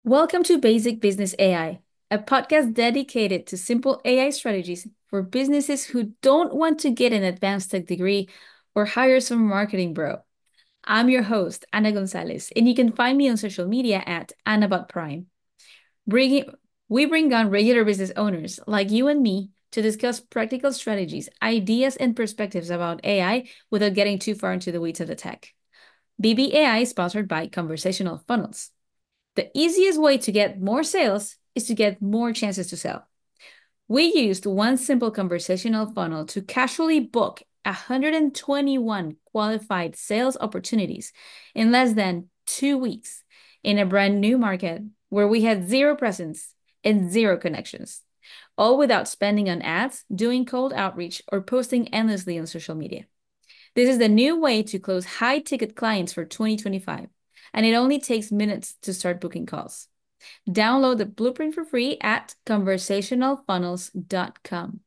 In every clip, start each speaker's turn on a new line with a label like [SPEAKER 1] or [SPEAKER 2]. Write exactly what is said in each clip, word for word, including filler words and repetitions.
[SPEAKER 1] Welcome to Basic Business A I, a podcast dedicated to simple A I strategies for businesses who don't want to get an advanced tech degree or hire some marketing bro. I'm your host, Ana Gonzalez, and you can find me on social media at AnnaBotPrime. Bringing, we bring on regular business owners like you and me to discuss practical strategies, ideas, and perspectives about A I without getting too far into the weeds of the tech. B B A I is sponsored by Conversational Funnels. The easiest way to get more sales is to get more chances to sell. We used one simple conversational funnel to casually book one hundred twenty-one qualified sales opportunities in less than two weeks in a brand new market where we had zero presence and zero connections, all without spending on ads, doing cold outreach, or posting endlessly on social media. This is the new way to close high ticket clients for twenty twenty-five, and it only takes minutes to start booking calls. Download the blueprint for free at conversational funnels dot com.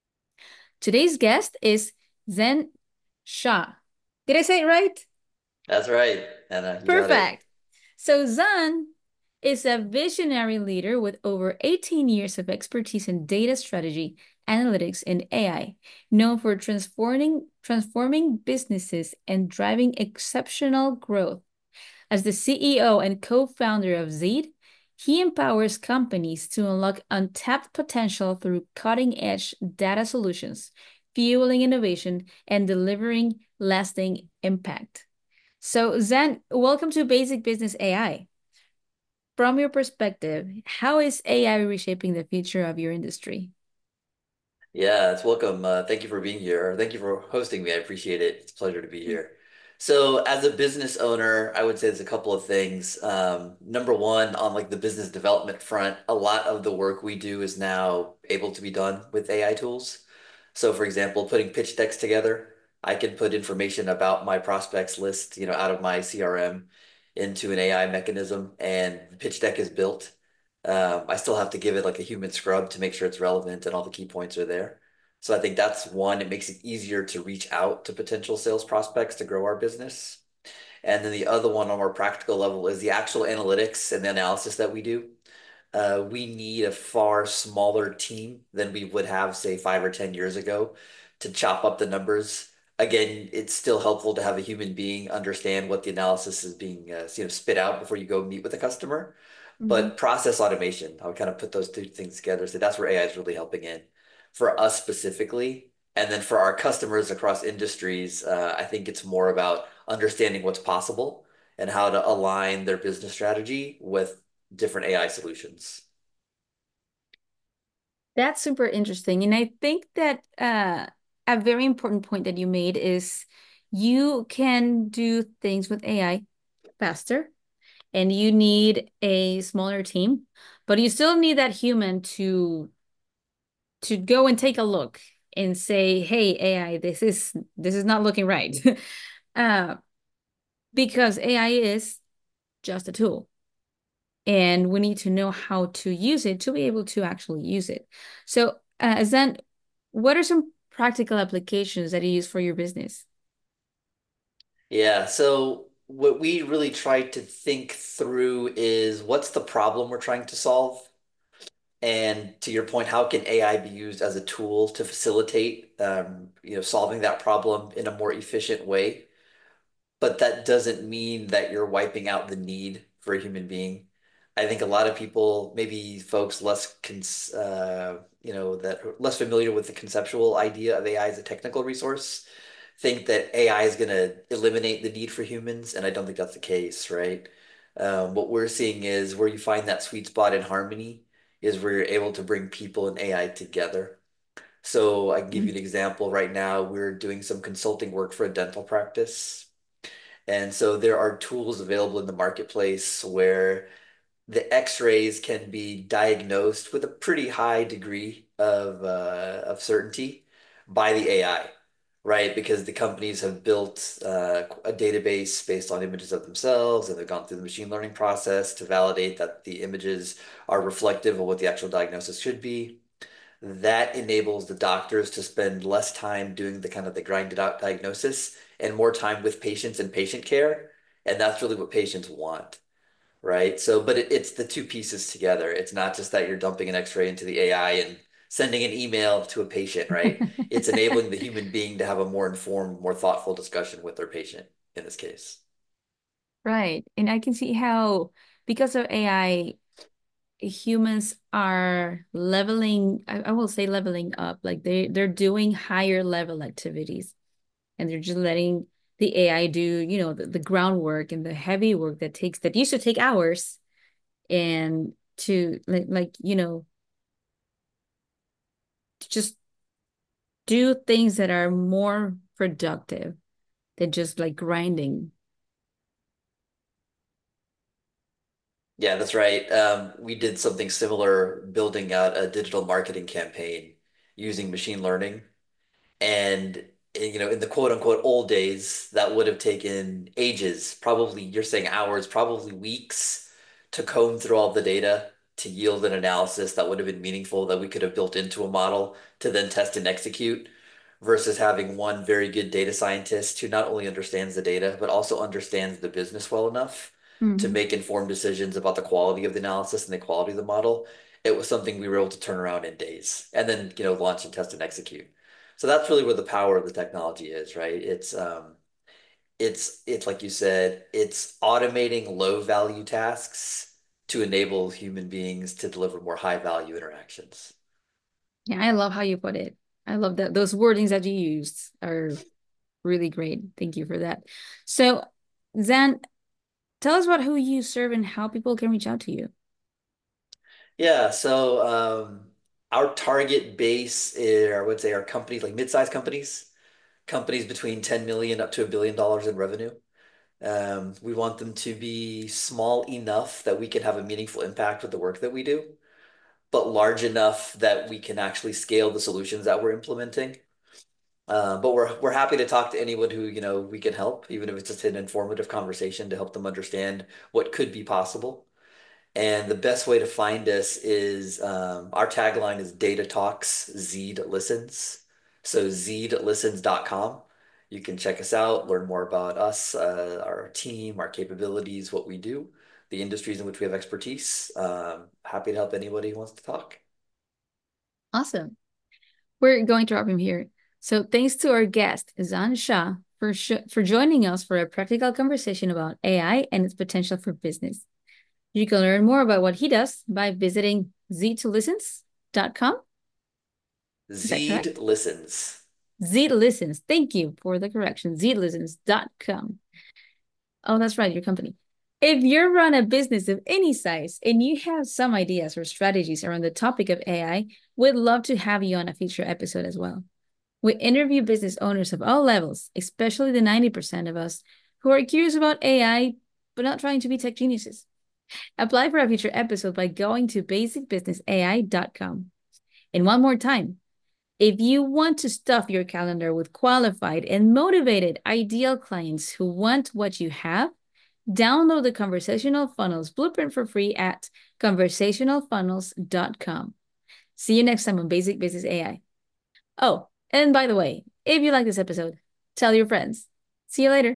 [SPEAKER 1] Today's guest is Zen Shah. Did I say it right?
[SPEAKER 2] That's right, Anna. You got it.
[SPEAKER 1] Perfect. So Zen is a visionary leader with over eighteen years of expertise in data strategy, analytics, and A I, known for transforming transforming businesses and driving exceptional growth. As the C E O and co-founder of Zeed, he empowers companies to unlock untapped potential through cutting-edge data solutions, fueling innovation, and delivering lasting impact. So, Zen, welcome to Basic Business A I. From your perspective, how is A I reshaping the future of your industry?
[SPEAKER 2] Yeah, it's welcome. Uh, thank you for being here. Thank you for hosting me. I appreciate it. It's a pleasure to be here. So, as a business owner, I would say there's a couple of things. Um, number one, on like the business development front, a lot of the work we do is now able to be done with A I tools. So, for example, putting pitch decks together, I can put information about my prospects list, you know, out of my C R M into an A I mechanism, and the pitch deck is built. Um, I still have to give it like a human scrub to make sure it's relevant and all the key points are there. So I think that's one. It makes it easier to reach out to potential sales prospects to grow our business. And then the other one on a more practical level is the actual analytics and the analysis that we do. Uh, we need a far smaller team than we would have, say, five or ten years ago to chop up the numbers. Again, it's still helpful to have a human being understand what the analysis is being, uh, you know, spit out before you go meet with a customer.
[SPEAKER 1] Mhm.
[SPEAKER 2] But process automation, I would kind of put those two things together. So that's where A I is really helping in for us specifically. And then for our customers across industries, uh, I think it's more about understanding what's possible and how to align their business strategy with different A I solutions.
[SPEAKER 1] That's super interesting. And I think that uh, a very important point that you made is you can do things with A I faster and you need a smaller team, but you still need that human to to go and take a look and say, "Hey, A I, this is this is not looking right." uh, because A I is just a tool, and we need to know how to use it to be able to actually use it. So, uh, Zen, what are some practical applications that you use for your business?
[SPEAKER 2] Yeah, so what we really try to think through is what's the problem we're trying to solve? And to your point, how can A I be used as a tool to facilitate um, you know, solving that problem in a more efficient way? But that doesn't mean that you're wiping out the need for a human being. I think a lot of people, maybe folks less cons uh, you know, that are less familiar with the conceptual idea of A I as a technical resource, think that A I is going to eliminate the need for humans, and I don't think that's the case, right? Um, what we're seeing is where you find that sweet spot in harmony is where you're able to bring people and A I together. So I can give you an example. Right now, we're doing some consulting work for a dental practice. And so there are tools available in the marketplace where the X-rays can be diagnosed with a pretty high degree of uh, of certainty by the A I, right? Because the companies have built uh, a database based on images of themselves, and they've gone through the machine learning process to validate that the images are reflective of what the actual diagnosis should be. That enables the doctors to spend less time doing the kind of the grinded out diagnosis and more time with patients and patient care. And that's really what patients want, right? So, but it, it's the two pieces together. It's not just that you're dumping an X-ray into the A I and sending an email to a patient, right? It's enabling the human being to have a more informed, more thoughtful discussion with their patient in this case.
[SPEAKER 1] Right. And I can see how, because of A I, humans are leveling, I, I will say leveling up. Like they they're doing higher level activities and they're just letting the A I do, you know, the, the groundwork and the heavy work that takes that used to take hours and to like like, you know, to just do things that are more productive than just like grinding.
[SPEAKER 2] Yeah, that's right. Um, we did something similar, building out a digital marketing campaign using machine learning. And eh, you know, in the quote unquote old days, that would have taken ages, probably you're saying hours, probably weeks to comb through all the data to yield an analysis that would have been meaningful that we could have built into a model to then test and execute versus having one very good data scientist who not only understands the data, but also understands the business well enough to
[SPEAKER 1] Mhm.
[SPEAKER 2] make informed decisions about the quality of the analysis and the quality of the model. It was something we were able to turn around in days and then, you know, launch and test and execute. So that's really where the power of the technology is, right? It's um it's it's like you said, it's automating low value tasks to enable human beings to deliver more high value interactions.
[SPEAKER 1] Yeah, I love how you put it. I love that those wordings that you used are really great. Thank you for that. So, Zan, tell us about who you serve and how people can reach out to you.
[SPEAKER 2] Yeah, so um our target base is, I would say, our companies like mid-sized companies, companies between ten million up to a billion dollars in revenue. Um, we want them to be small enough that we can have a meaningful impact with the work that we do, but large enough that we can actually scale the solutions that we're implementing. Uh, but we're we're happy to talk to anyone who, you know, we can help, even if it's just an informative conversation to help them understand what could be possible. And the best way to find us is um, our tagline is Data Talks, Zeed Listens. So zeed listens dot com. You can check us out, learn more about us, uh, our team, our capabilities, what we do, the industries in which we have expertise. Um, happy to help anybody who wants to talk.
[SPEAKER 1] Awesome. We're going to wrap him here. So, thanks to our guest, Zan Shah, for sh for joining us for a practical conversation about A I and its potential for business. You can learn more about what he does by visiting z two listens dot com. Is that
[SPEAKER 2] Zeed
[SPEAKER 1] correct?
[SPEAKER 2] Listens.
[SPEAKER 1] Z Listens. Thank you for the correction. z listens dot com. Oh, that's right, your company. If you run a business of any size and you have some ideas or strategies around the topic of A I, we'd love to have you on a future episode as well. We interview business owners of all levels, especially the ninety percent of us who are curious about A I, but not trying to be tech geniuses. Apply for a future episode by going to basic business A I dot com. And one more time, if you want to stuff your calendar with qualified and motivated ideal clients who want what you have, download the Conversational Funnels blueprint for free at conversational funnels dot com. See you next time on Basic Business A I. Oh, and by the way, if you like this episode, tell your friends. See you later.